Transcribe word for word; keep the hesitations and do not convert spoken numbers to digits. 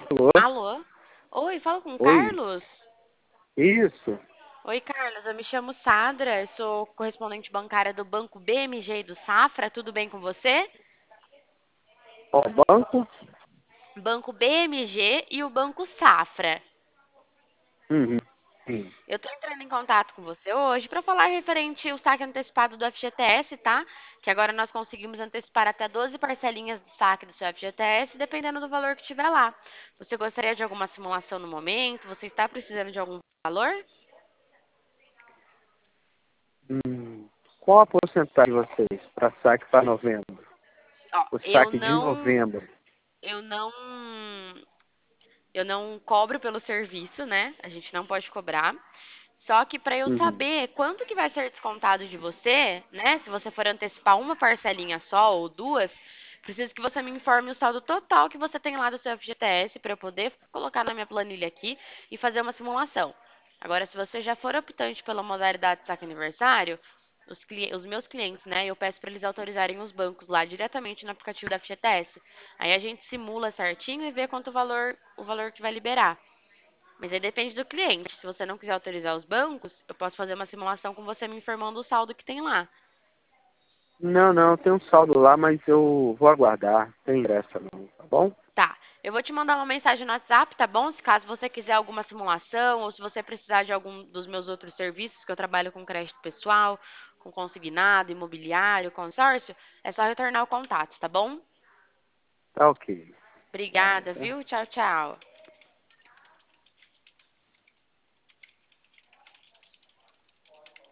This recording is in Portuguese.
Alô? Alô? Oi, falo com o Oi? Carlos? Isso? Oi, Carlos, eu me chamo Sadra, eu sou correspondente bancária do Banco B M G e do Safra, tudo bem com você? Ó, banco? Banco B M G e o Banco Safra. Uhum. Sim. Eu estou entrando em contato com você hoje para falar referente ao saque antecipado do F G T S, tá? Que agora nós conseguimos antecipar até doze parcelinhas do saque do seu F G T S, dependendo do valor que tiver lá. Você gostaria de alguma simulação no momento? Você está precisando de algum valor? Hum. Qual a porcentagem de vocês para saque para novembro? Ó, O eu saque de não, novembro. eu não, eu não cobro pelo serviço, né? A gente não pode cobrar. Só que para eu Uhum. saber quanto que vai ser descontado de você, né? Se você for antecipar uma parcelinha só ou duas, preciso que você me informe o saldo total que você tem lá do seu F G T S para eu poder colocar na minha planilha aqui e fazer uma simulação. Agora, se você já for optante pela modalidade saque aniversário, os, cli- os meus clientes, né? Eu peço para eles autorizarem os bancos lá diretamente no aplicativo da F G T S. Aí a gente simula certinho e vê quanto o valor, o valor que vai liberar. Mas aí depende do cliente. Se você não quiser autorizar os bancos, eu posso fazer uma simulação com você me informando o saldo que tem lá. Não, não, tem um saldo lá, mas eu vou aguardar. Tem pressa não, tá bom? Tá, eu vou te mandar uma mensagem no WhatsApp, tá bom? Se caso você quiser alguma simulação ou se você precisar de algum dos meus outros serviços, que eu trabalho com crédito pessoal, com consignado, imobiliário, consórcio, é só retornar o contato, tá bom? Tá ok. Tá, Obrigada, tá. viu? Tchau, tchau.